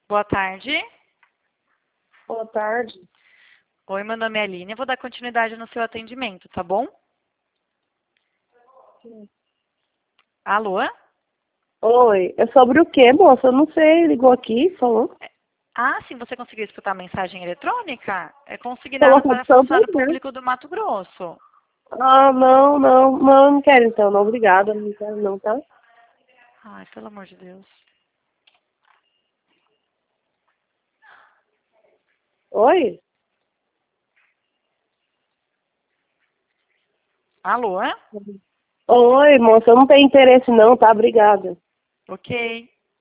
Boa tarde. Boa tarde. Oi, meu nome é Aline. Eu vou dar continuidade no seu atendimento, tá bom? Alô? Oi, é sobre o quê, moça? Eu não sei, ligou aqui, falou. Ah, sim, você conseguiu escutar a mensagem eletrônica? É consignado Colocar para de São Paulo, funcionário né? público do Mato Grosso. Ah, não quero então, não, obrigada, não quero não, tá? Ai, pelo amor de Deus. Oi? Alô? Oi, moça, eu não tenho interesse não, tá? Obrigada. Ok.